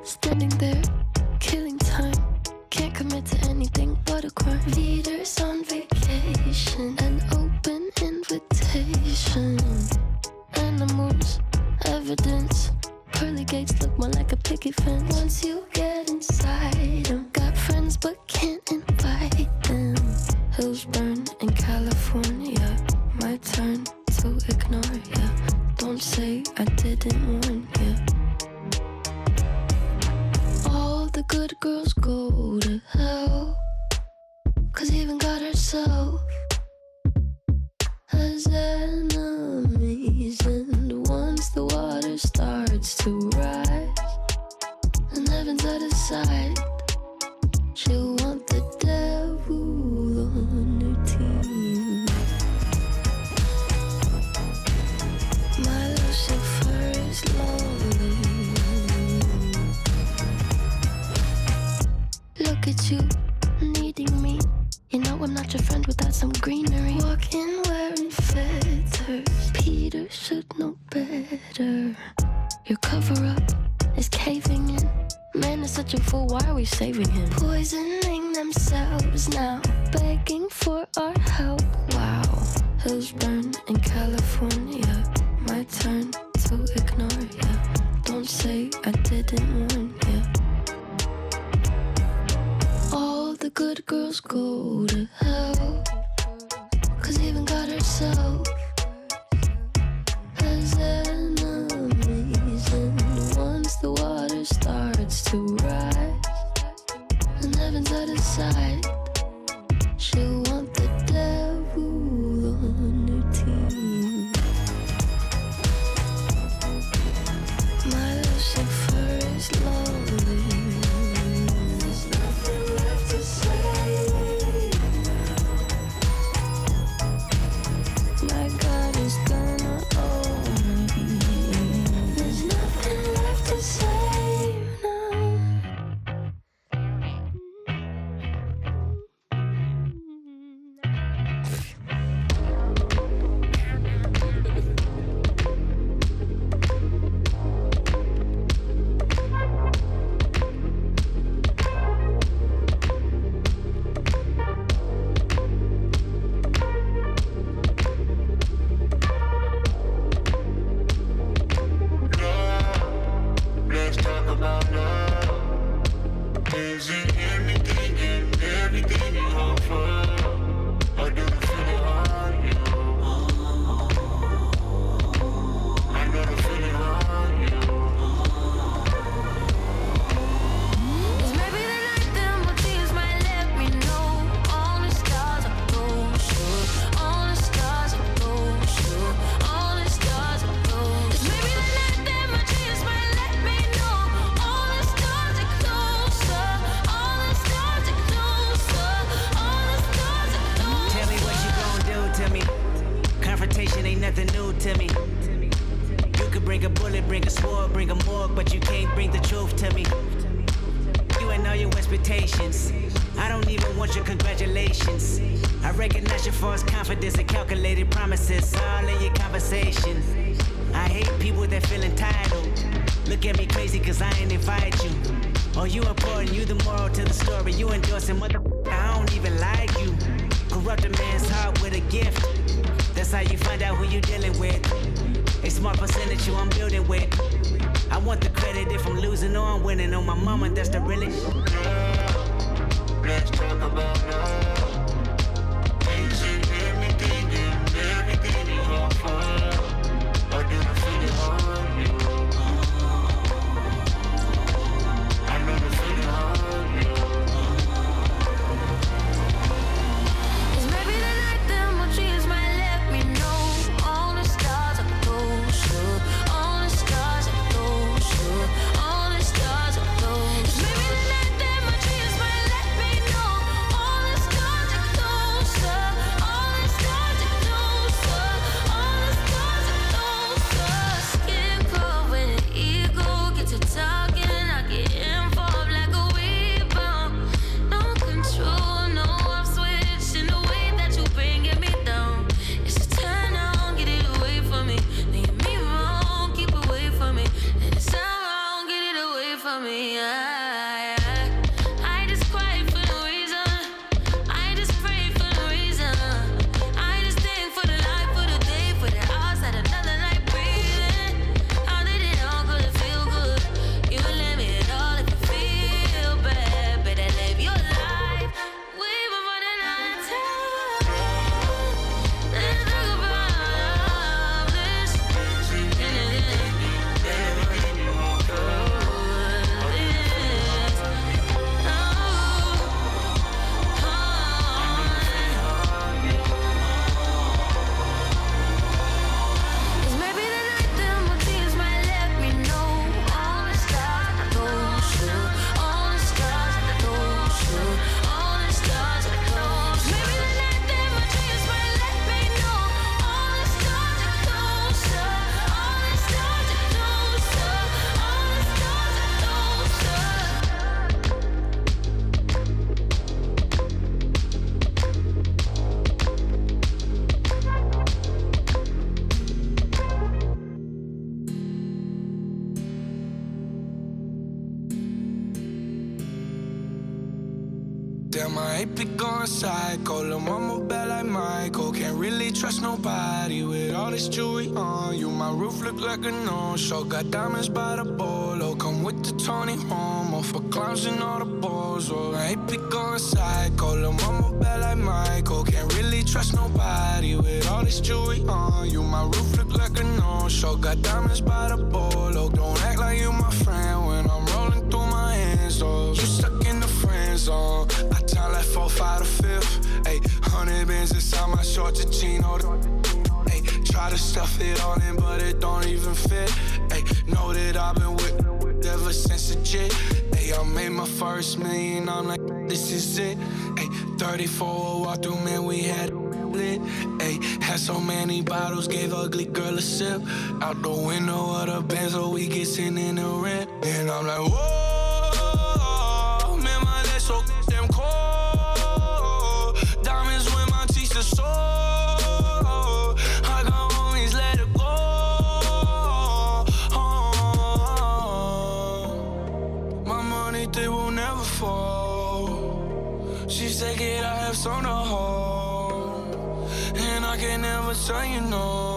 standing there, killing time. Can't commit to anything but a crime. Leaders on vacation, an open invitation. Animals, evidence. Pearly gates look more like a picket fence. Once you get inside them, got friends but can't invite them. Hills burn in California. My turn to ignore ya. Don't say I didn't warn ya. All the good girls go to hell, 'cause even God herself has enemies. And once the water starts to rise and heaven's out of sight, she'll want the devil on her team. My Lucifer is lonely. Look at you, needing me. You know I'm not your friend without some greenery. Walking wearing feathers, Peter should know better. Your cover-up is caving in. Man is such a fool, why are we saving him? Poisoning themselves now, begging for our help. Wow, hills burn in California. My turn to ignore ya. Don't say I didn't warn ya. All the good girls go to hell, 'cause even God herself has enemies. And once the water starts to rise and heaven's out of sight, she'll want the devil on her team. My Lucifer is lonely. There's nothing left to say. My God is gonna own me. There's nothing left to say now. Let's talk about love. Is it anything and everything you offer? Or do the feeling hurt you? I know the feeling hurt you. Cause maybe the night them will tears might let me know. All the stars are closer. All the stars are closer. All the stars are closer. Cause maybe the night them will tears might let me know. All the stars are closer. All the stars are closer. All the stars are closer. Tell me what you gon' do to me. Confrontation ain't nothing new to me. You could bring a bullet, bring a sword, bring a morgue, but you can't bring the truth to me. You and all your expectations, I don't even want your congratulations. I recognize your false confidence and calculated promises all in your conversation. I hate people that feel entitled. Look at me crazy cause I ain't invite you. Oh, you important, you the moral to the story. You endorsing mother, I don't even like you. Corrupt a man's heart with a gift. That's how you find out who you dealing with. A smart percentage you I'm building with. I want the credit if I'm losing or I'm winning. On my mama, that's the realest. Let's talk about love. Is it anything and everything you offer? Or do the feeling hurt you? I know the feeling hurt you. Cause maybe the night them will tears might let me know. All the stars are closer. All the stars are closer. All the stars are closer. Cause maybe the night them will tears might let me know. All the stars me. I just quiet for no reason. I just pray for no reason. I just think for the life, for the day, for the hours that another night breathing. How did it all go to feel good? You let me it all if you feel bad. Better live your life. We were running out of time. Let's talk about this. It's maybe the night that my tears might let me know. All the stars I told you, all the stars I told you, all the stars I told you. Maybe the night that my tears might let me know. All the stars I told you, all the stars I told you, all the Damn, I hate be going psycho. Lil' mama bad like Michael. Can't really trust nobody with all this jewelry on you. My roof look like a no-show. Got diamonds by the bolo. Come with the Tony Romo for clowns and all the balls. Oh, I hate be going psycho. Lil' mama bad like Michael. Can't really trust nobody with all this jewelry on you. My roof look like a no-show. Got diamonds by the bolo. Don't act like you my friend when I'm rolling through my hands. Oh, you stuck in the friend zone. I time like 4, 5 to 5th. Ayy, 100 bands inside my shorts and chino. Ayy, try to stuff it all in, but it don't even fit. Ayy, know that I've been with ever since the jit. Ayy, I made my first million, I'm like, this is it. Ayy, 34 walk through, man, we had lit. Ayy, had so many bottles, gave ugly girl a sip. Out the window of the Benz, so we get sent in the rent. And I'm like, whoa, man, my legs so damn cold. Diamonds when my teeth are sore. I got homies, let it go. My money, they will never fall. She said, kid, I have some to hold. And I can never tell you no.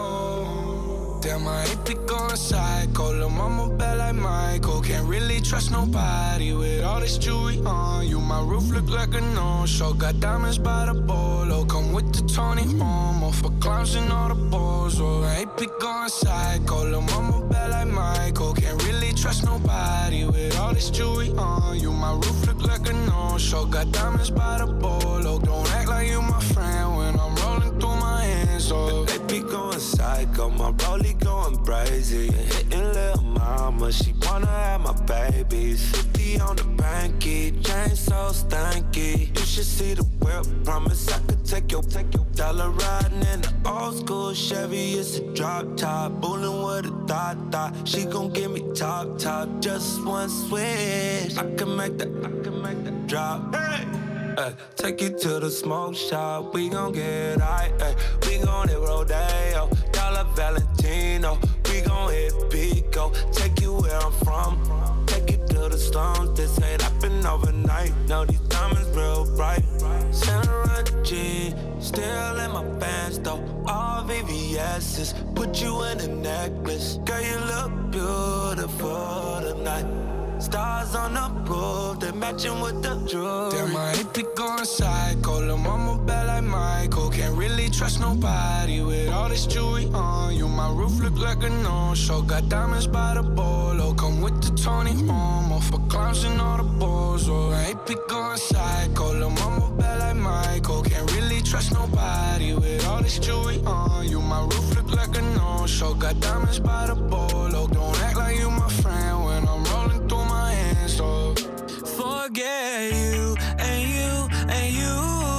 Damn, I hate be going psycho. Lil' mama bad like Michael. Can't really trust nobody with all this jewelry on you. My roof look like a no-show. Got diamonds by the bolo. Come with the Tony Romo for clowns and all the balls. Oh, I hate be going psycho. Lil' mama bad like Michael. Can't really trust nobody with all this jewelry on you. My roof look like a no-show. Got diamonds by the bolo. Don't act like you my friend when I'm rolling through my hands. Oh, they be going psycho. My rollie going crazy. Hitting lil' mama, she wanna have my babies. 50 on the banky, chain so stanky. You should see the whip, promise I could take your dollar riding in the old school Chevy. It's a drop top, bullin' with a thought. She gon' give me top, just one switch. I can make that drop. Hey. Take you to the smoke shop, we gon' get high. We gon' hit Rodeo, Dollar Valentino. We gon' hit Pico, take you where I'm from. Take you to the slums, this ain't happen overnight. Now these diamonds real bright. Santa Run G, still in my pants though. All VVS's, put you in a necklace. Girl, you look beautiful tonight. Stars on the roof, they matching with the jewelry. Damn, I hate be going psycho. Lil' mama bad like Michael. Can't really trust nobody with all this jewelry on you. My roof look like a no-show. Got diamonds by the bolo. Come with the Tony Romo for clowns and all the balls. Oh, I hate be going psycho. Lil' mama bad like Michael. Can't really trust nobody with all this jewelry on you. My roof look like a no-show. Got diamonds by the bolo. Don't act like you my friend when I'm rolling through my hands. Oh, forget you and you and you.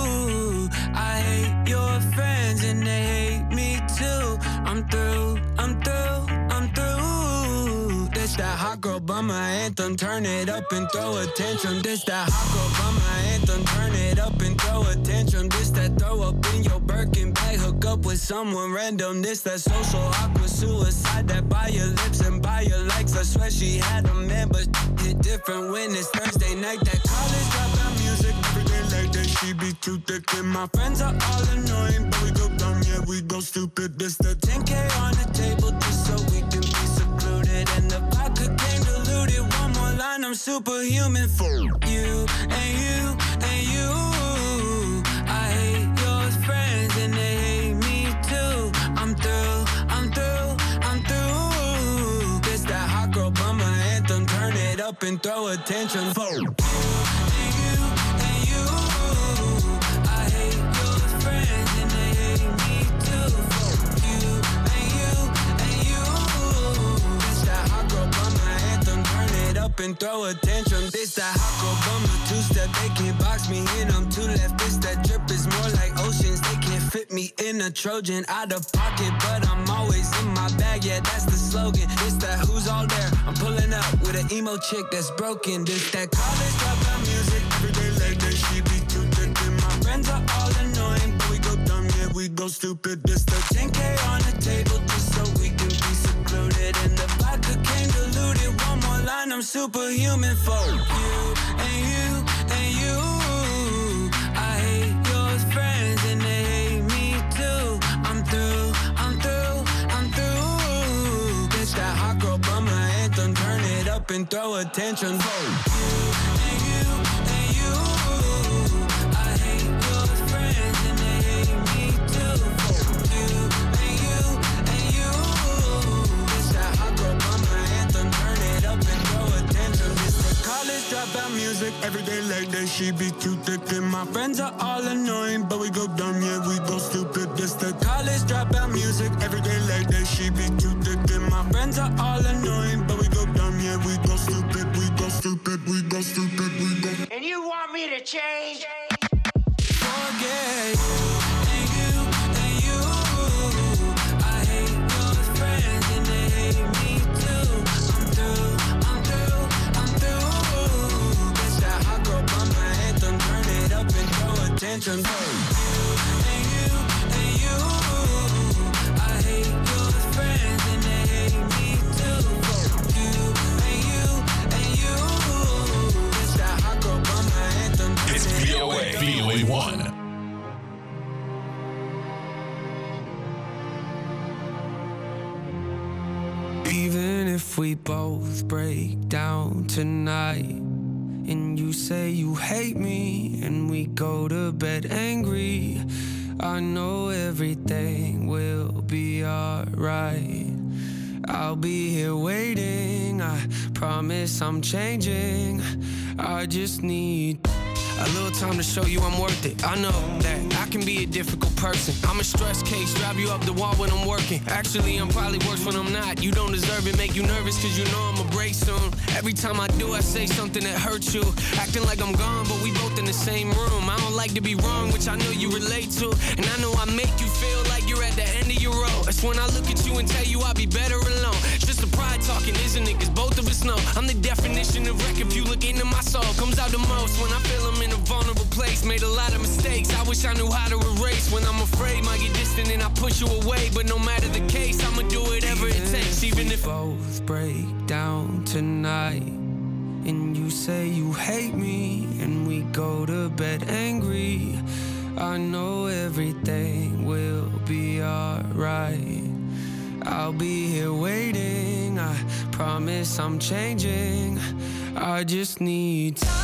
I hate your friends and they hate me too. I'm through. That's that hot girl bump. by my anthem. Turn it up and throw a tantrum. This that hot girl by my anthem. Turn it up and throw a tantrum. This that throw up in your Birkin bag. Hook up with someone random. This that social awkward suicide. That buy your lips and buy your likes. I swear she had a man, but hit different when it's Thursday night. That college dropout music every day like that. She be too thick and my friends are all annoying, but we go dumb, yeah, we go stupid. This the 10K on the table just so we can be secluded. And the vodka came diluted. One more line, I'm superhuman for you and you and you. I hate your friends and they hate me too. I'm through, I'm through, I'm through. This that hot girl by my anthem. Turn it up and throw a tantrum for you and you and you. I hate your friends and they hate me too. For you and you and you. This that hot girl by my anthem. Turn it up and throw a tantrum. This that hot girl by my two-step. They can't box me in, I'm too left. This that drip is more like oceans. They can't fit me in a Trojan. Out of pocket, but I'm always in my bag. Yeah, that's the slogan. This that who's all there. I'm pulling up with an emo chick that's broken. This that college dropout music every day like that. She be too thick and my friends are all annoying, but we go dumb, yeah, we go stupid. This the 10K on the table just so we can be secluded. And the vodka came diluted. One more line, I'm superhuman for you and you and you. I hate your friends and they hate me too. I'm through, I'm through, I'm through. This that hot girl by my anthem. Turn it up and throw a tantrum for you and you and you. I hate your friends and they hate me too. For you and you and you. This that hot girl by my anthem. Turn it up and throw a tantrum. This the college dropout music every day like that. She be too thick and my friends are all annoying, but we go dumb, yeah, we go stupid. This the college dropout music every day like that. She be too thick and my friends are all annoying, but we go dumb, yeah, we go stupid, we go stupid, we go stupid, we go. And you want me to change? Forget you and you and you. I hate your friends and they hate me too. I'm through, I'm through, I'm through. This that hot girl by my anthem. Turn it up and throw a tantrum for you and you and you. I hate your friends and they hate me too. For you and you and you. This that hot girl by my anthem. It's VOA, VOA1. Even if we both break down tonight and you say you hate me and we go to bed angry, I know everything will be alright. I'll be here waiting, I promise I'm changing. I just need a little time to show you I'm worth it. I know that I can be a difficult person. I'm a stress case, drive you up the wall when I'm working. Actually, I'm probably worse when I'm not. You don't deserve it, make you nervous cause you know I'ma break soon. Every time I do, I say something that hurts you. Acting like I'm gone, but we both in the same room. I don't like to be wrong, which I know you relate to. And I know I make you feel like you're at the end of your road. That's when I look at you and tell you I'll be better alone. It's just a pride talking, isn't it? Cause both of us know I'm the definition of wreck. If you look into my soul, comes out the most when I feel I'm in a vulnerable place. Made a lot of mistakes, I wish I knew how to erase. When I'm afraid, might get distant and I push you away. But no matter the case, I'ma do whatever it takes. Even if both break down tonight and you say you hate me and we go to bed angry, I know everything will be alright. I'll be here waiting, I promise I'm changing. I just need time.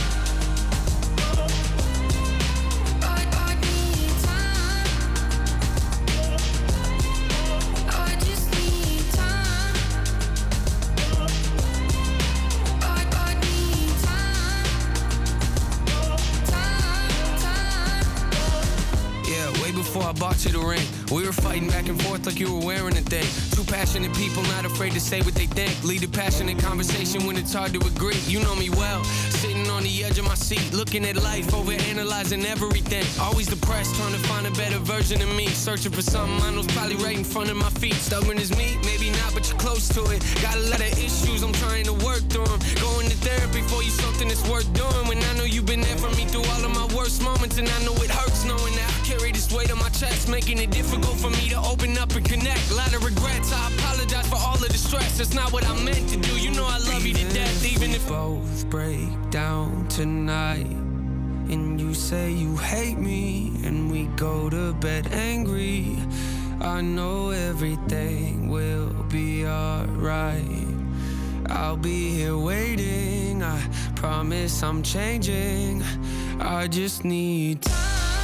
Before I bought you the ring, we were fighting back and forth like you were wearing a thing. Two passionate people not afraid to say what they think. Lead a passionate conversation when it's hard to agree. You know me well, sitting on the edge of my seat, looking at life, over analyzing everything. Always depressed, trying to find a better version of me. Searching for something I know's probably right in front of my feet. Stubborn as me, maybe not, but you're close to it. Got a lot of issues, I'm trying to work through them. Going to therapy for you, something that's worth doing. When I know you've been there for me through all of my worst moments, and I know it hurts knowing that I carry this weight on my chest, making it difficult for me to open up and connect. A lot of regrets, I apologize for all of the stress. That's not what I meant to do. You know I love you to death, even if both break down tonight. And you say you hate me, and we go to bed angry. I know everything will be alright. I'll be here waiting, I promise I'm changing. I just need time.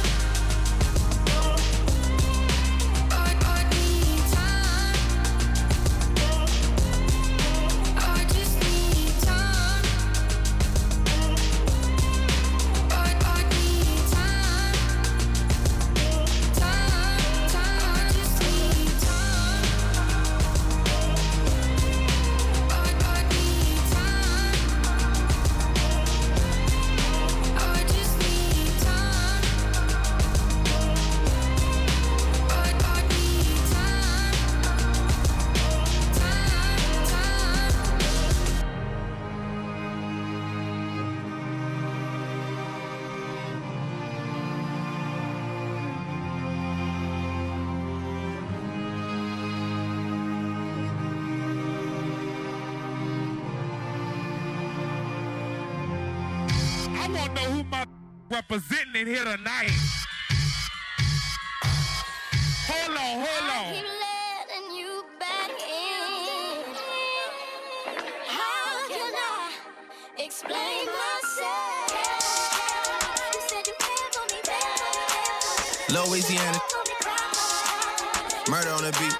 Representing it here tonight. Hold on. I keep letting you back in. How can I explain myself? You said you cared for me, Louisiana. Murder on the beat.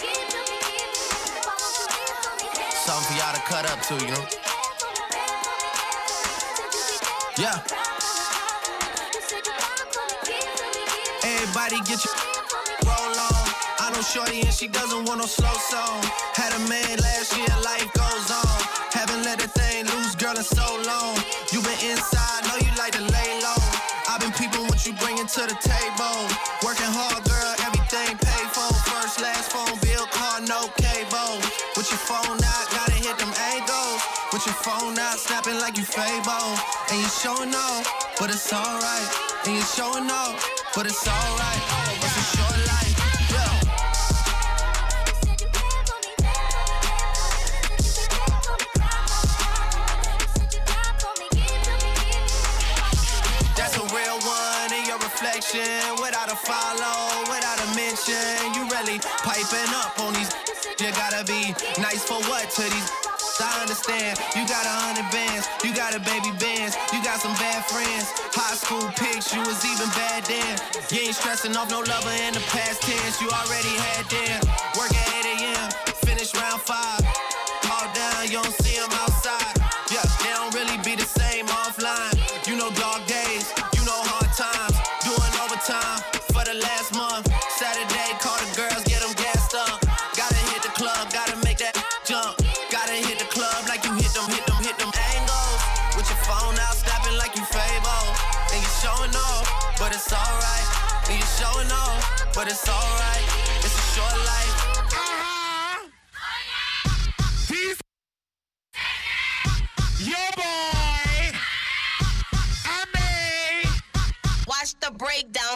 Something for y'all to cut up to, you know? Yeah. Everybody get your roll on. I know shorty and she doesn't want no slow song. Had a man last year, life goes on. Haven't let the thing loose, girl, in so long. You been inside, know you like to lay low. I've been peeping what you bringing to the table. Working hard, girl, everything paid for. First, last phone bill, car, no cable. With your phone out, gotta hit them angles. With your phone out, snapping like you Fable. And you showing off, but it's alright. And you showing off, but it's alright. It's a short life, yeah. That's a real one in your reflection. Without a follow, without a mention. You really piping up on these. You gotta be nice for what to these. I understand, you got 100 bands, you got a baby bands, you got some bad friends. High school pics, you was even bad then. You ain't stressing off no lover in the past tense, you already had them. Work at 8 a.m., finish round 5. All down, you don't see them outside. Yeah, they don't really be the same offline. You know dog days, you know hard times. Doing overtime for the last month. Saturday, call the girls, get them gassed up. Gotta hit the club, gotta make that jump. Gotta hit the club like you hit them angles. With your phone out, snapping like you Fable. And you showing off, but it's alright. And you showing off, but it's alright. It's a short life. Yo, boy. I mean. Watch the breakdown.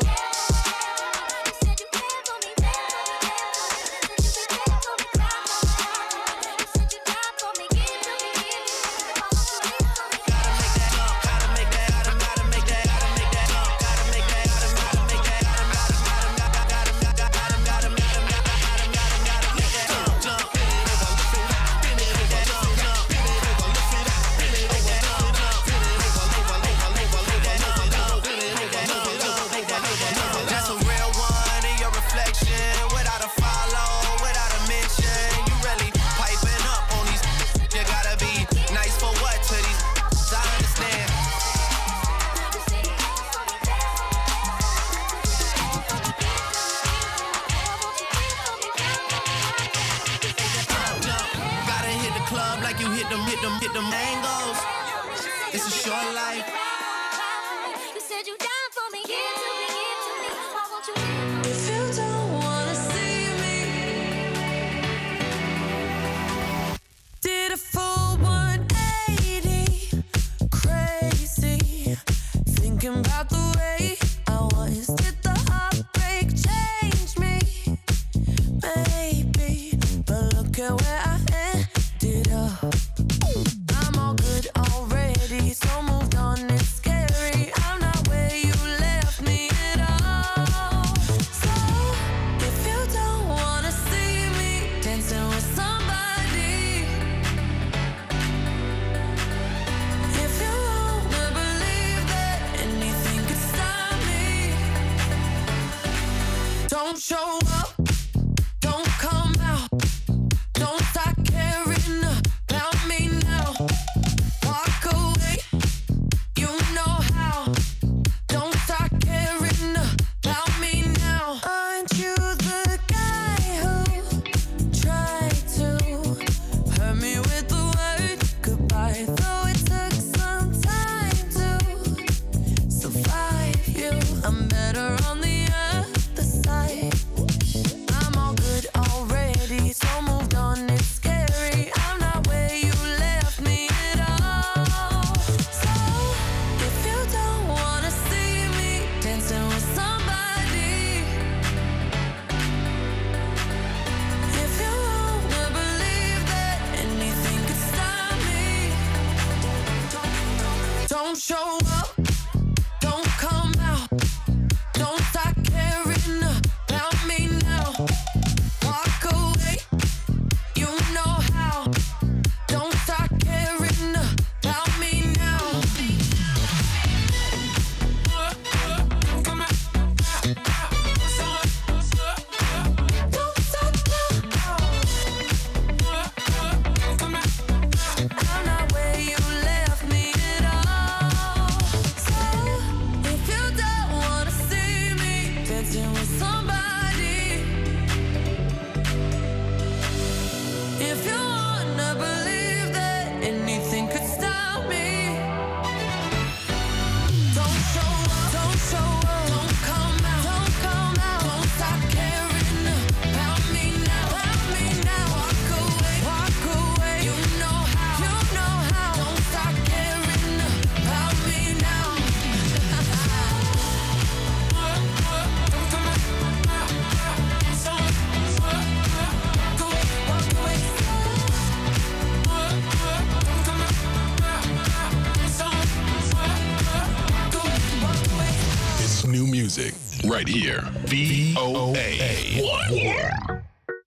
It's a short life. You said you down for me, give to me, give to me. Why won't you? If you don't wanna see me, did a full 180, crazy, thinking about the way I was. Did the heartbreak change me? Maybe, but look at where I ended up. I'm all good already, so moved on. It's scary. I'm not where you left me at all. So if you don't wanna see me dancing with somebody, if you wanna believe that anything could stop me, don't show up, don't come out, don't start caring about me now. Walk away, you know how. Don't start caring about me now. Aren't you the guy who tried to hurt me with the word goodbye? Though it took some time to survive you, I'm better on the other side. I'm all good already, so moved on. It's scary. I'm not where you left me at all. So if you don't wanna see me dancing with somebody, if you wanna believe that anything could stop me, don't show up, don't come out, don't start caring about me now. Walk away, you know how. Don't start caring about me now. Don't stop now. I'm not where you left me at all. So if you don't wanna see me dancing with somebody, if you wanna believe that anything could stop me, don't show up, don't show up, don't come out, don't come out, don't stop caring about me now, walk away, you know how, don't stop caring about me now. It's new music right here. VOA1.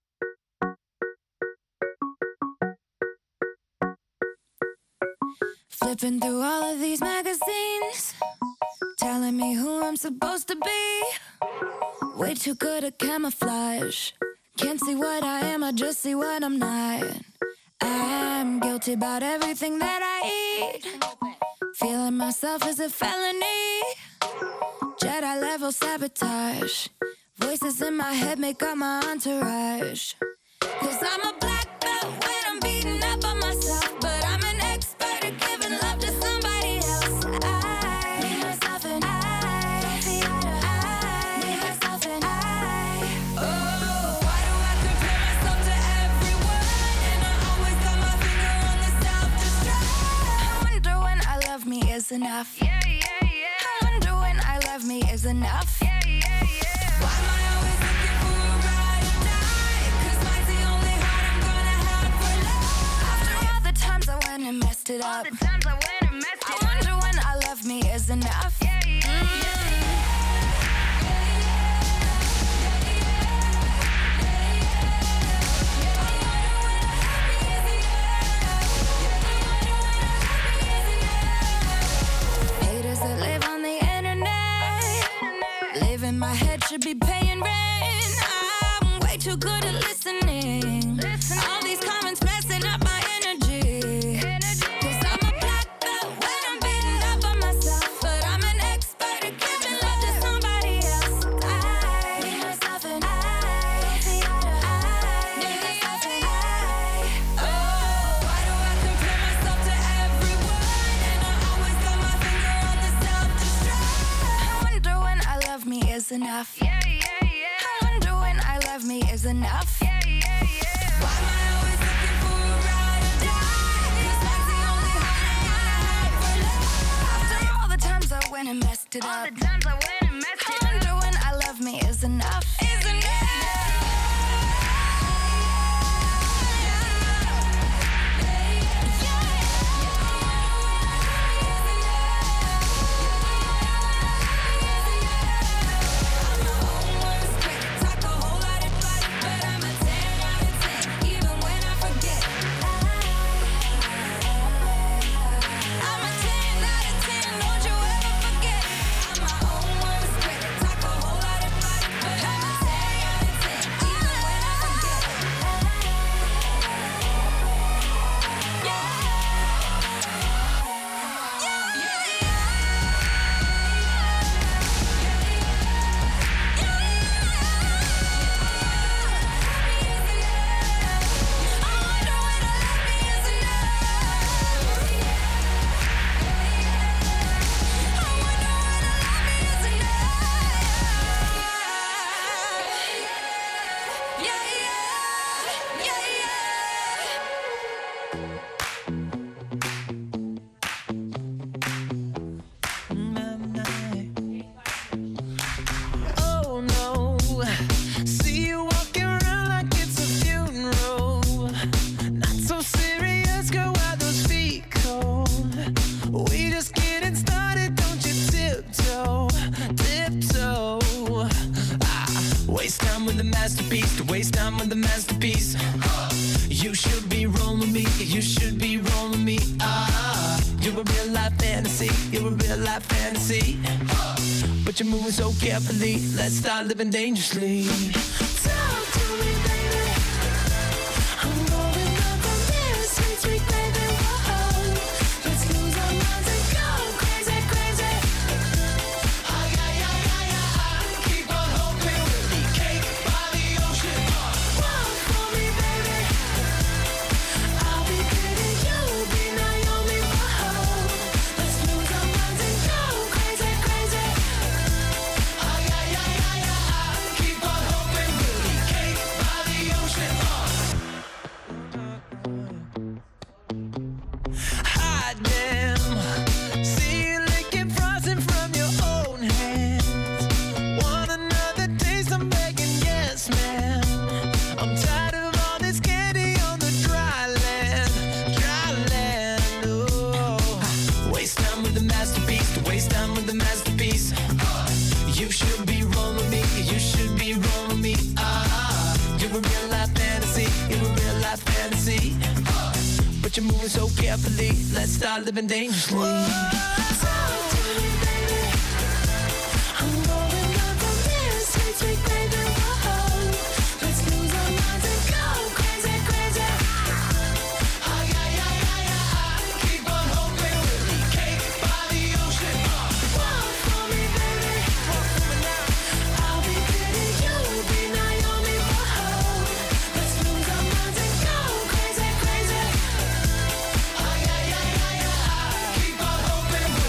Flipping through all of these magazines, telling me who I'm supposed to be. Way too good at camouflage. Can't see what I am, I just see what I'm not. I'm guilty about everything that I eat. Feeling myself is a felony. Jedi level sabotage. Voices in my head make up my entourage. Cause I'm a black belt when I'm beating up on myself, but I'm an expert at giving love to somebody else. I need myself and I need myself and oh, why do I compare myself to everyone? And I always got my finger on the self-destruct. I wonder when I love me is enough. I wonder when I love me is enough. Why am I always looking for a ride or die? 'Cause mine's the only heart I'm gonna have for love. After all the times I went and messed it up, I wonder when I love me is enough. Haters that live on the internet, live in my head, should be paying rent. I'm way too good at listening. All these comments messing up my energy. 'Cause I'm a black belt when I'm beating up on myself, but I'm an expert at giving love to somebody else. I need myself and I need myself and oh, why do I compare myself to everyone? And I always enough. I wonder when I love me is enough. Why am I always looking for a ride or die? 'Cause life's the only holiday for love. After all the times I went and messed it up. All the times I went and messed it up. I wonder when I love me is enough. Is enough. Carefully, let's start living dangerously. Talk to me, baby. I'm going up on this sweet, sweet baby. Whoa, let's lose our minds and go crazy, crazy. Ay, ay, ay, ay, ay. Keep on hoping we'll be cake by the ocean. Walk for me, baby. I'll be pretty, you'll be Naomi. Whoa, let's lose our minds and go crazy, crazy. You're moving so carefully, let's start living dangerously. Talk to me, baby. I'm going up on this sweet, sweet baby. Whoa, let's lose our minds and go crazy, crazy. Ay, ay, ay, ay, ay. Keep on hoping we'll be cake by the ocean. Walk for me, baby. Walk for me now. I'll be pretty, you'll be Naomi. Whoa, let's lose our minds and go crazy, crazy. Keep on hoping.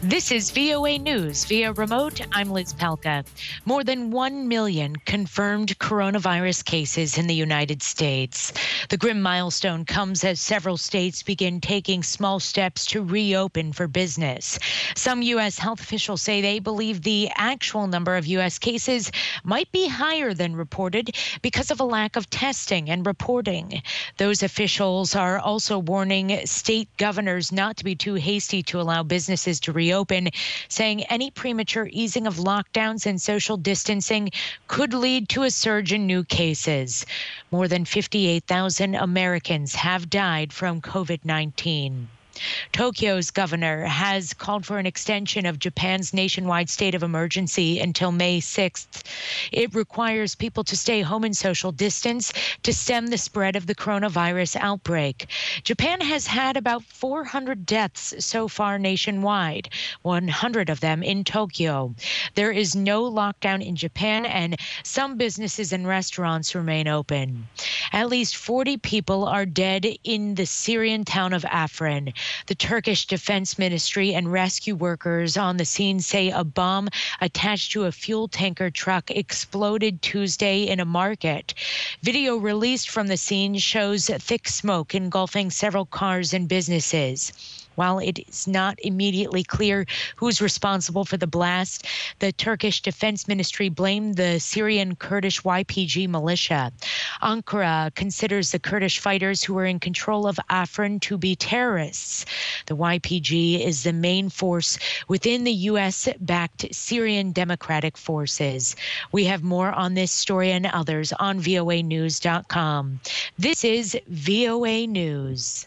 This is VOA News via remote. I'm Liz Palka. More than 1 million confirmed coronavirus cases in the United States. The grim milestone comes as several states begin taking small steps to reopen for business. Some U.S. health officials say they believe the actual number of U.S. cases might be higher than reported because of a lack of testing and reporting. Those officials are also warning state governors not to be too hasty to allow businesses to reopen, saying any premature easing of lockdowns and social distancing could lead to a surge in new cases. More than 58,000 Americans have died from COVID-19. Tokyo's governor has called for an extension of Japan's nationwide state of emergency until May 6th. It requires people to stay home and social distance to stem the spread of the coronavirus outbreak. Japan has had about 400 deaths so far nationwide, 100 of them in Tokyo. There is no lockdown in Japan, and some businesses and restaurants remain open. At least 40 people are dead in the Syrian town of Afrin. The Turkish Defense Ministry and rescue workers on the scene say a bomb attached to a fuel tanker truck exploded Tuesday in a market. Video released from the scene shows thick smoke engulfing several cars and businesses. While it is not immediately clear who's responsible for the blast, the Turkish Defense Ministry blamed the Syrian Kurdish YPG militia. Ankara considers the Kurdish fighters who are in control of Afrin to be terrorists. The YPG is the main force within the U.S.-backed Syrian Democratic Forces. We have more on this story and others on voanews.com. This is VOA News.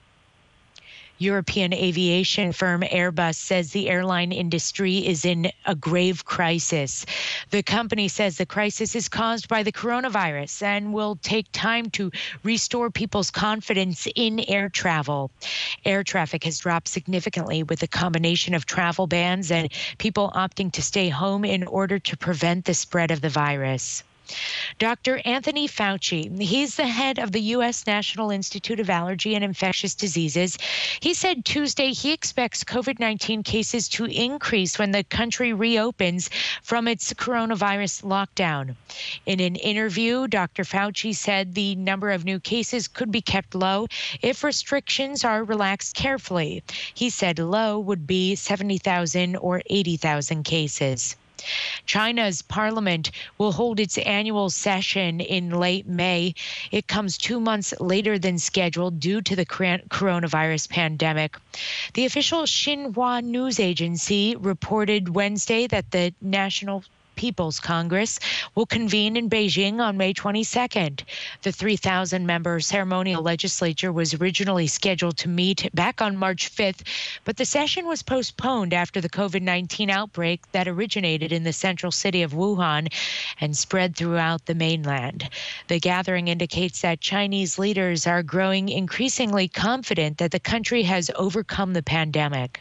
European aviation firm Airbus says the airline industry is in a grave crisis. The company says the crisis is caused by the coronavirus and will take time to restore people's confidence in air travel. Air traffic has dropped significantly with a combination of travel bans and people opting to stay home in order to prevent the spread of the virus. Dr. Anthony Fauci, he's the head of the U.S. National Institute of Allergy and Infectious Diseases. He said Tuesday he expects COVID-19 cases to increase when the country reopens from its coronavirus lockdown. In an interview, Dr. Fauci said the number of new cases could be kept low if restrictions are relaxed carefully. He said low would be 70,000 or 80,000 cases. China's parliament will hold its annual session in late May. It comes 2 months later than scheduled due to the coronavirus pandemic. The official Xinhua news agency reported Wednesday that the National People's Congress will convene in Beijing on May 22nd. The 3,000-member ceremonial legislature was originally scheduled to meet back on March 5th, but the session was postponed after the COVID-19 outbreak that originated in the central city of Wuhan and spread throughout the mainland. The gathering indicates that Chinese leaders are growing increasingly confident that the country has overcome the pandemic.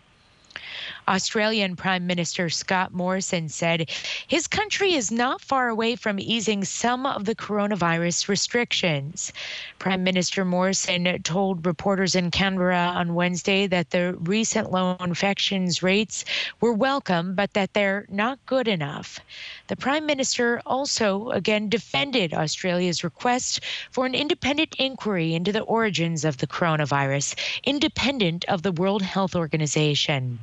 Australian Prime Minister Scott Morrison said his country is not far away from easing some of the coronavirus restrictions. Prime Minister Morrison told reporters in Canberra on Wednesday that the recent low infections rates were welcome, but that they're not good enough. The Prime Minister also again defended Australia's request for an independent inquiry into the origins of the coronavirus, independent of the World Health Organization.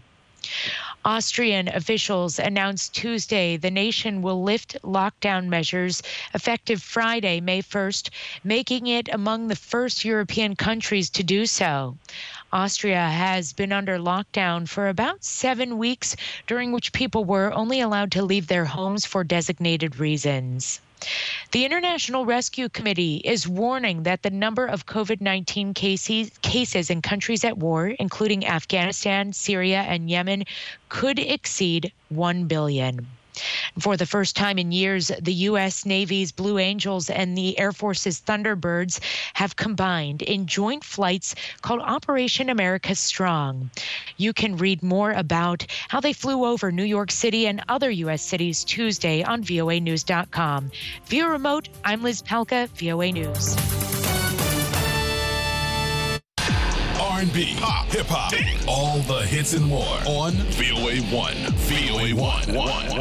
Austrian officials announced Tuesday the nation will lift lockdown measures effective Friday, May 1st, making it among the first European countries to do so. Austria has been under lockdown for about 7 weeks, during which people were only allowed to leave their homes for designated reasons. The International Rescue Committee is warning that the number of COVID-19 cases in countries at war, including Afghanistan, Syria, and Yemen, could exceed 1 billion. For the first time in years, the U.S. Navy's Blue Angels and the Air Force's Thunderbirds have combined in joint flights called Operation America Strong. You can read more about how they flew over New York City and other U.S. cities Tuesday on voanews.com. Via remote, I'm Liz Palka, VOA News. R&B, pop, hip hop, all the hits and more on VOA 1. VOA 1.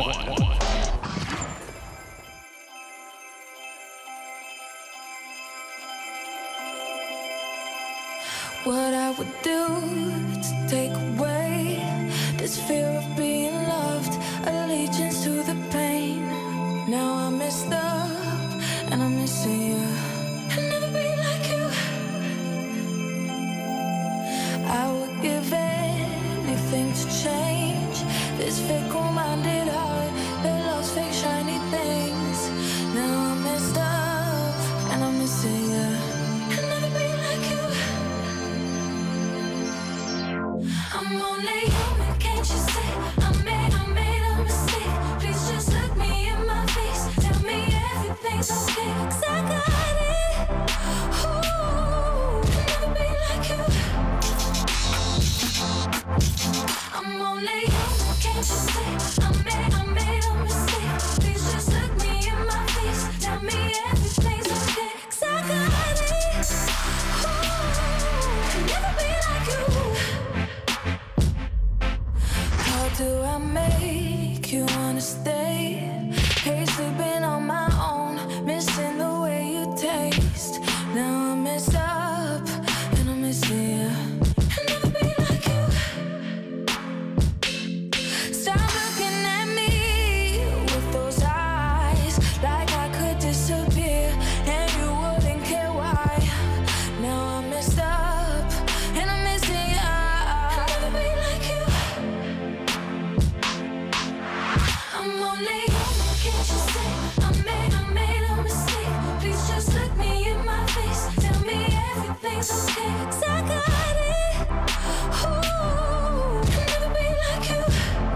What I would do to take away this fear of being loved, allegiance to the pain. Now I'm messed up and I'm missing you. I'll never be like you. I would give anything to change this fickle-minded heart that loves fake shiny things. Now I'm messed up and I'm missing you. I'll never be like you. I'm only human, can't you see? I made a mistake. Please just look me in my face. Tell me everything's okay, 'cause I got it. Ooh, I'll never be like you. I'm only human, can't you see? I made a mistake. Please just look me in my face. Tell me everything's okay, 'cause I got it. Ooh, I'll never be like you. How do I make you wanna stay? Hate sleeping on my own, missing the way you taste. Now I'm messed up and I'm missing you. I'll never be like you. Stop looking at me with those eyes, like I could disappear and you wouldn't care why. Now I'm messed up and I'm missing you. I'll never be like you. I'm only human, can't you see? I made a mistake. Please just look me in my face. Tell me everything's okay, 'cause I got it. Ooh, I'll never be like you.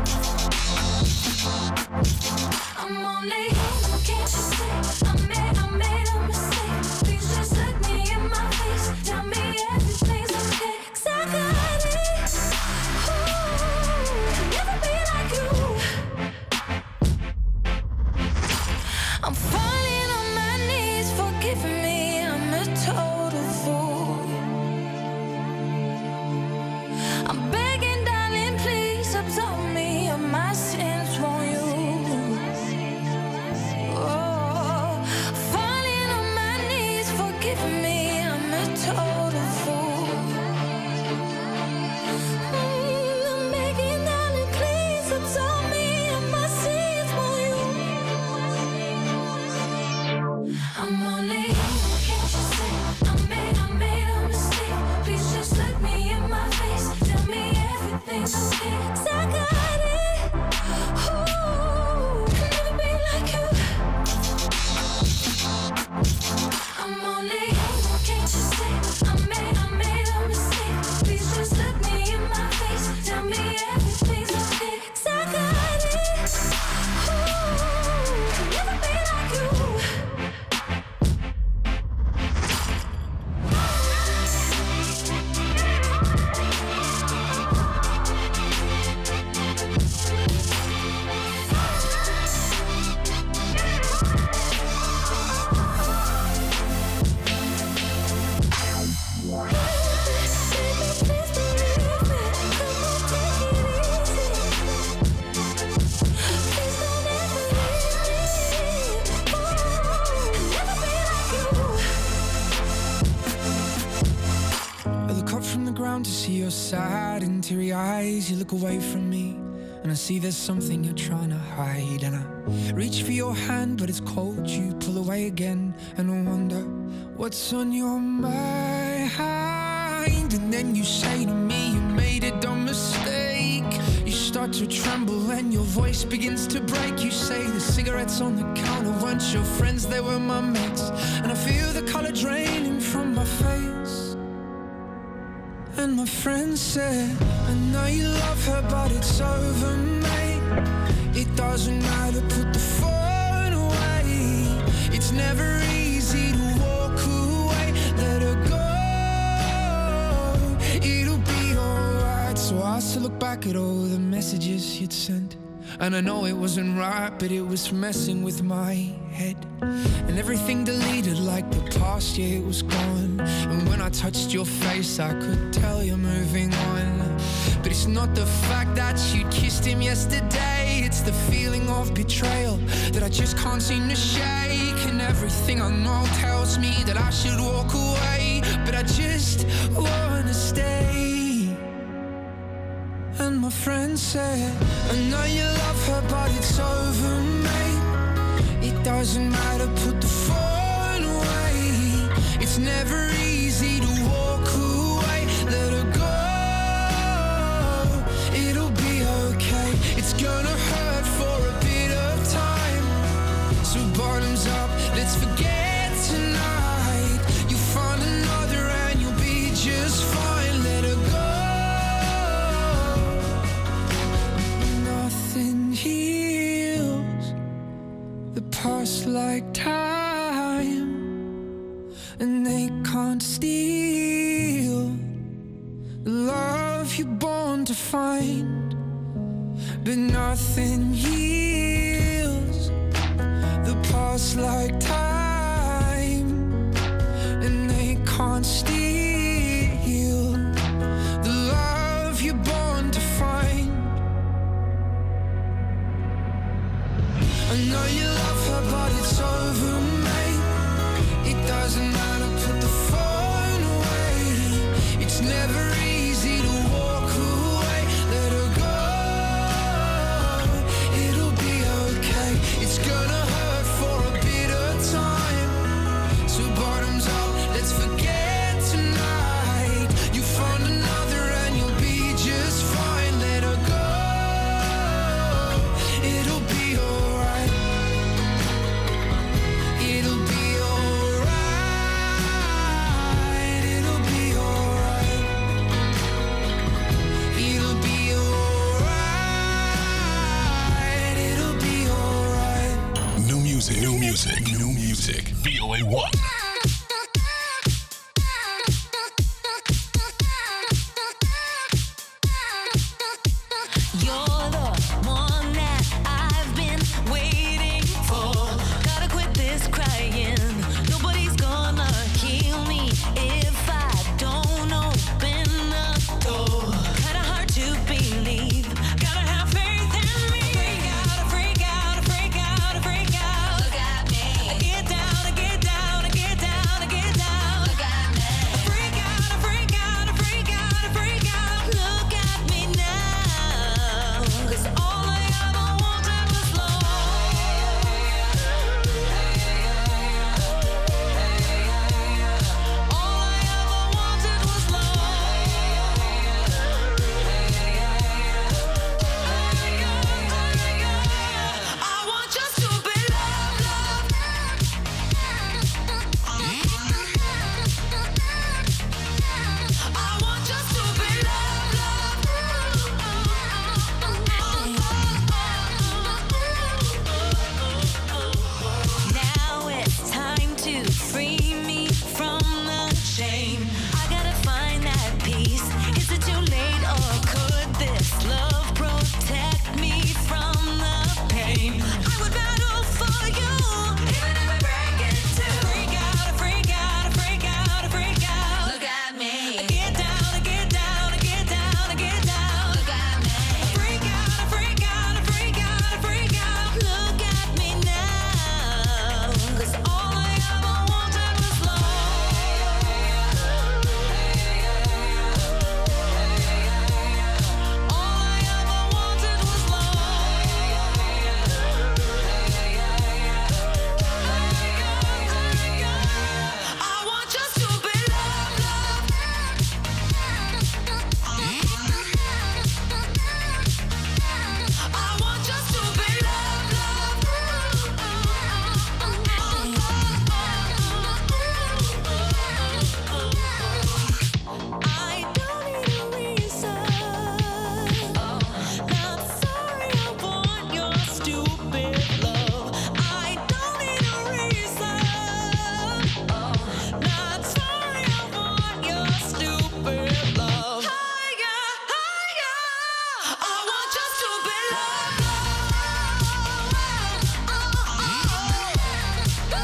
I'm only human, can't you see? I made a mistake. Please just look me in my face. Tell me everything's okay, 'cause I got it. Ooh, I'll never be like you. I'm falling on my knees, forgive me, I'm a total fool. I'm begging, darling, please absolve me of my sins, won't you? Oh, falling on my knees, forgive me, I'm a total fool. I'm begging, darling, please absolve me of my sins, won't you? I'm only human, can't you see? I made a mistake. Please just look me in my face. Tell me everything's okay, 'cause I got it. Ooh, I'll never be like you. I'm only human, can't you see? I made a mistake. Please just look me in my face. Tell me everything's okay, 'cause I got it. Ooh, I'll never be like you. I look up from the ground to see your sad and teary eyes. You look away from me and I see there's something you're trying to hide. And I reach for your hand but it's cold. You pull away again and I wonder what's on your mind. And then you say to me you made a dumb mistake. You start to tremble and your voice begins to break. You say the cigarettes on the counter weren't your friends, they were my mates. And I feel the color draining from my face. And my friend said, I know you love her, but it's over, mate. It doesn't matter, put the phone away. It's never easy to walk away. Let her go, it'll be alright. So I still look back at all the messages you'd sent, and I know it wasn't right, but it was messing with my head. And everything deleted like the past year was gone. And when I touched your face I could tell you're moving on. But it's not the fact that you kissed him yesterday, it's the feeling of betrayal that I just can't seem to shake. And everything I know tells me that I should walk away, but I just wanna stay. And my friend said, I know you love her but it's over, mate. It doesn't matter, put the phone away. It's never easy to walk away. Let her go, it'll be okay. It's gonna hurt for a bit of time. So bottoms up, let's forget tonight. You'll find another and you'll be just fine. Let her go. Nothing heals the past like time, and they can't steal the love you're born to find. But nothing heals the past like time, and they can't steal the love you're born to find. I know you love her but it's over, mate. It doesn't matter, put the phone away. It's never easy to walk away. Let her go, it'll be okay. It's gonna hurt for a bit of time. So bottoms up, let's forget tonight. You found another and you'll be just fine. Let her go, it'll be alright. It'll be alright. It'll be alright. It'll be alright. It'll be alright. New music, new music, new music. VOA1. You're the one that I've been waiting for. Gotta quit this crying. Nobody's gonna heal me if I don't open the door. Kinda hard to believe. Gotta have faith in me. Freak out, freak out, freak out, freak out. Look at me. I get down, I get down, I get down, I get down. Look at me. Freak out, freak out, freak out, freak out. Look at me now. 'Cause all I ever wanted was love. All I ever wanted was love. I want just to be loved, loved. I want just to be loved, Now it's time to free me from the shame. I gotta find that peace. Is it too late or could this love protect me from the pain? I would battle for you, even if I break it too. Freak out, freak out, freak out, freak out. Look at me. I get down, I get down, I get down, I get down. Look at me. Freak out, freak out, freak out, freak out. Look at me now. 'Cause all I ever wanted was love. All I ever wanted was love. I want just to be loved, loved. I want just to be loved, loved. I don't need a reason. Not sorry, I want your stupid love. I don't need a reason. Not sorry, I want your stupid love. Higher, higher. I want just to be loved.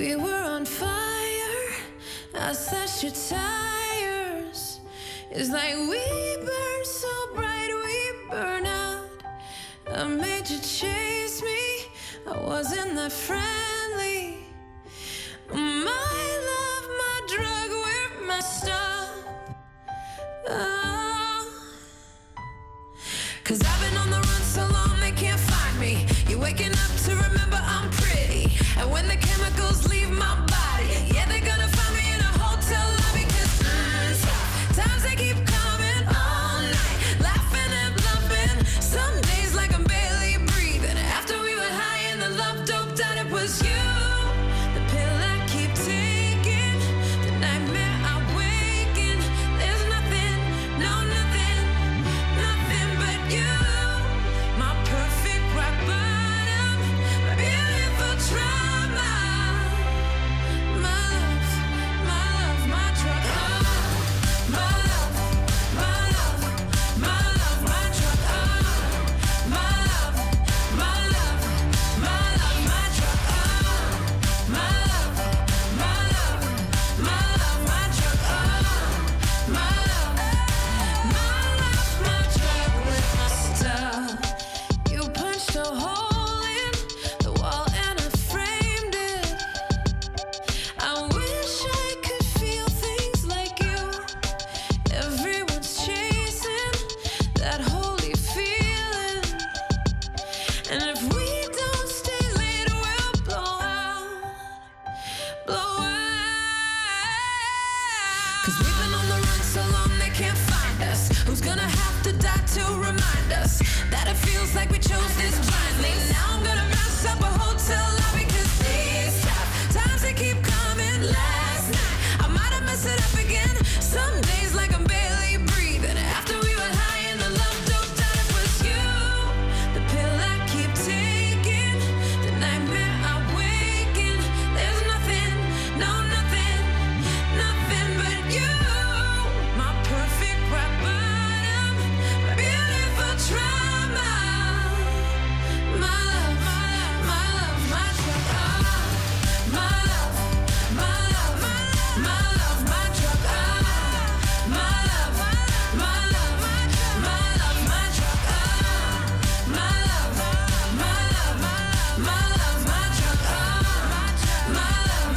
We were on fire. I slashed your tires. It's like we burn so bright, we burn out. I made you chase me. I wasn't that friendly. My love, my drug, we're messed up. Oh. 'Cause I've been on the run so long they can't find me. You're waking up to remember I'm pretty. And when the chemicals leave my body, yeah, they're gonna find me in a hotel lobby. 'Cause times they keep coming all night, laughing and bluffing. Some days like I'm barely breathing. After we were high and the love doped out, it was you. The pill I keep taking, the nightmare I wake in. There's nothing, no nothing, nothing but you. My perfect rock bottom, my beautiful trauma. My love, my drug. Oh, my love, my love, my love, my drug. Oh, my love, my love, my love, my drug. Oh, my love, my love, my love, my drug. Oh, my love, my drug with my stuff. You punched a hole in the wall and I framed it. I wish I could feel things like you. Everyone's chasing that holy feeling. And if we don't stay late, we'll blow out. Blow out. 'Cause we've been on the run so long they can't find us. Who's gonna have to die to remind us that it feels like we chose this blindly? Now I'm gonna mess up a hotel lobby 'cause these times they keep coming. Last night I might have messed it up again. Some days like I'm barely breathing. After we were high and the love doped out, it was you. The pill I keep taking, the nightmare I wake in. There's nothing, no nothing, nothing but you. My perfect rock bottom, my beautiful trauma. My love, my love, my drug. Oh, my love, my love, my love, my drug. Oh, my love, my love, my love, my drug. Oh, my love, my love, my love, my drug. Oh, my love,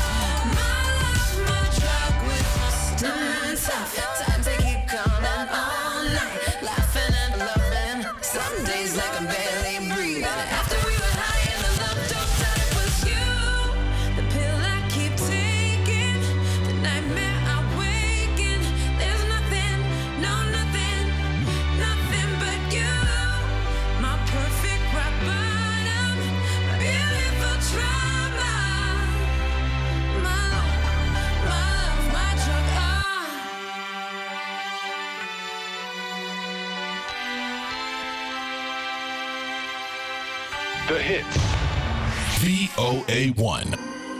my drug with my stuff. Times they keep coming all night, laughing and loving. Some days like I'm barely breathing. After we were high and the love doped out, it was you. The pill I keep taking, the nightmare I wake in. There's nothing, no nothing, nothing but you. My perfect rock bottom, my beautiful trauma. My love, my drug. The hits. VOA1.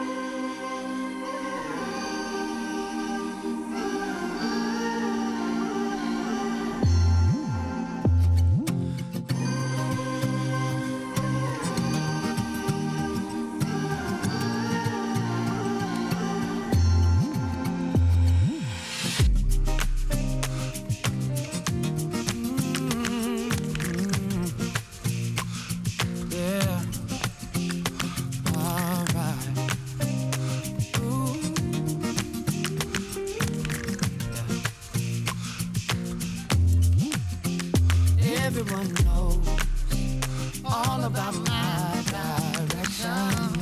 Yeah. Alright. Ooh. Yeah. Everyone knows all about my direction.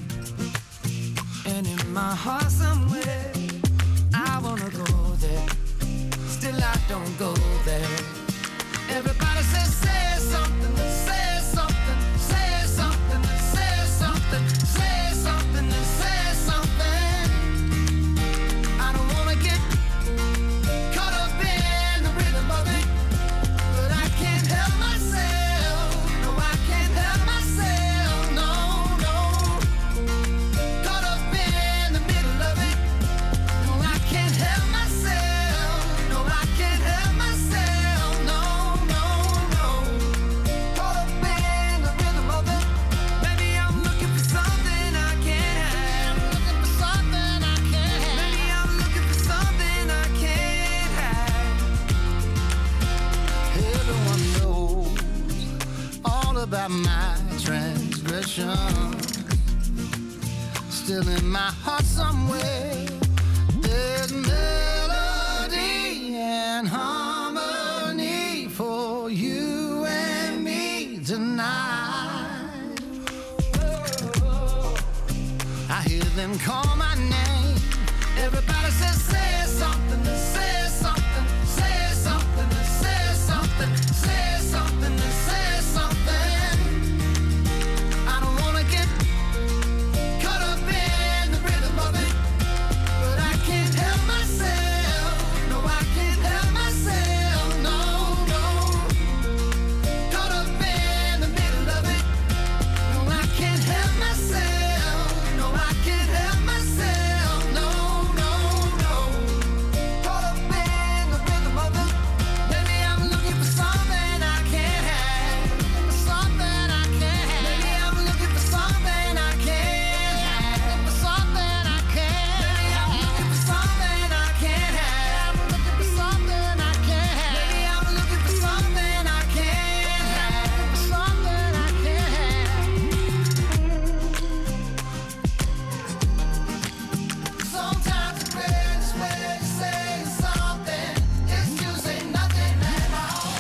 And in my heart somewhere, I wanna go there. Still I don't go there. Everybody says, say something, say something, say something, say something, say something, say something. I don't wanna get caught up in the rhythm of it, but I can't help myself. No, I can't help myself. No, no. Caught up in the middle of it. No, I can't help myself. No, I can't help myself. No, no, no. emotions. Still in my heart somewhere, there's melody and harmony for you and me tonight. I hear them call my name. Everybody says, say something, say something, say something, say something, say something, say something. I don't wanna get caught up in the rhythm of it, but I can't help myself. No, I can't help myself. No, no. Caught up in the middle of it. No, I can't help myself. No, I can't help myself. No, no, no. Caught up in the rhythm of it. Maybe I'm looking for something I can't have. Something I can't have. Maybe I'm looking for something I can't have. For something I can't have. Maybe I'm looking for something I can't have. Looking for something I can't have. Maybe I'm looking for something I can't have. For something I can't have. Sometimes the greatest way to say something is to say nothing at all.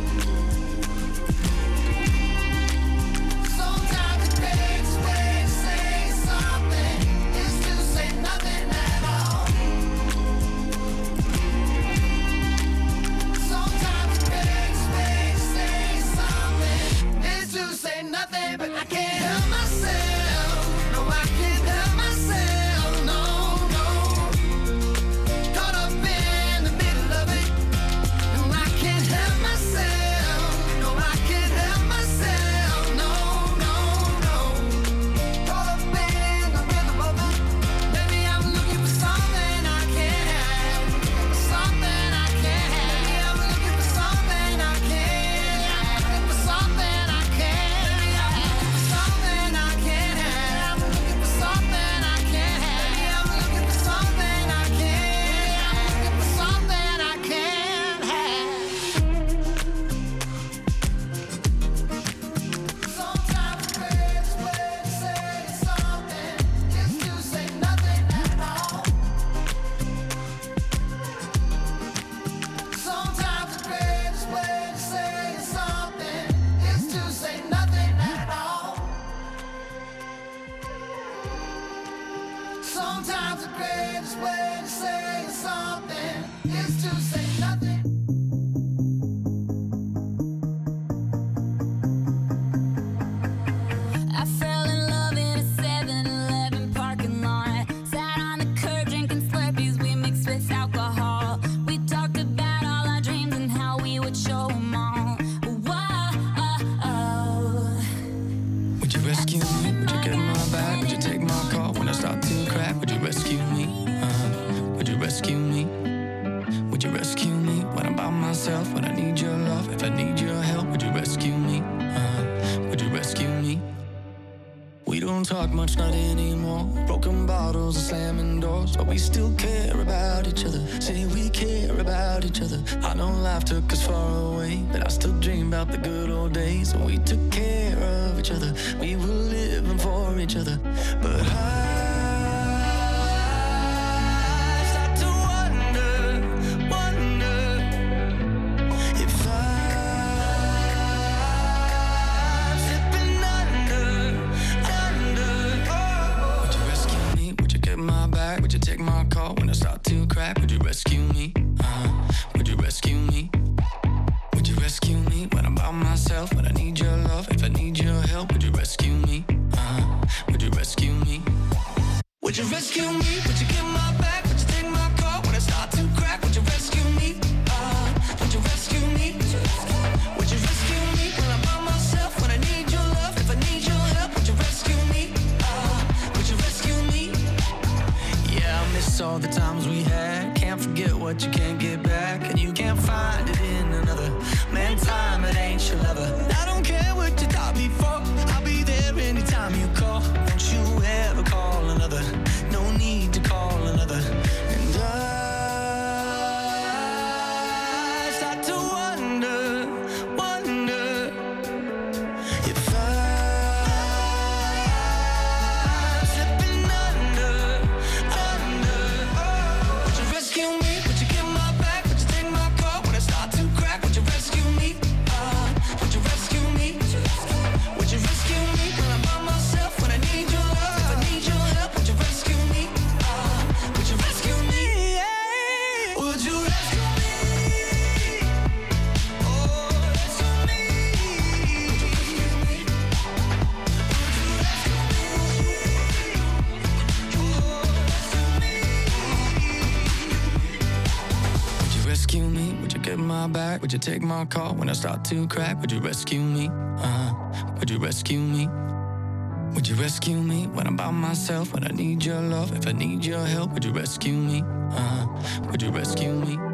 Sometimes the greatest way to say something is to say nothing at all. Sometimes the greatest way to say something is to say nothing, but I can't help myself. No, I can't help myself. No, no. Caught up in the middle of it. No, I can't help myself. No, I can't help myself. No, no, no. Caught up in the rhythm of it. Maybe I'm looking for something I can't have. Something I can't have. Maybe I'm looking for something I can't have. For something I can't have. Something I can't have. Looking for something I can't have. Maybe I'm looking for something I can't have. Looking for something I can't have. Sometimes the greatest way to say something is to say nothing at all. Sometimes the greatest way to say something is to say nothing at all. Sometimes the greatest way to say something is to say nothing. I fell in love in a 7-Eleven parking lot. Sat on the curb drinking Slurpees we mixed with alcohol. We talked about all our dreams and how we would show them all. Whoa. Would you rescue me? Would you get my back? Would you take my call when I start to crack? Would you rescue me? Would you rescue me? Would you rescue me when I'm by myself? When I need your love, if I need your help, would you rescue me? Would you rescue me? We don't talk much, not anymore. Broken bottles and slamming doors, but we still care about each other. Say we care about each other. I know life took us far away, but I still dream about the good old days when we took care of each other. We were living for each other. But I start to wonder if I'm slipping under. Would you rescue me? Would you get my back? Would you take my call when I start to crack? Would you rescue me? Would you rescue me? Would you rescue me when I'm by myself? When I need your love, if I need your help, would you rescue me? Would you rescue me? my back? Would you take my call when I start to crack? Would you rescue me? Would you rescue me? Would you rescue me when I'm by myself? When I need your love, if I need your help, would you rescue me? Would you rescue me?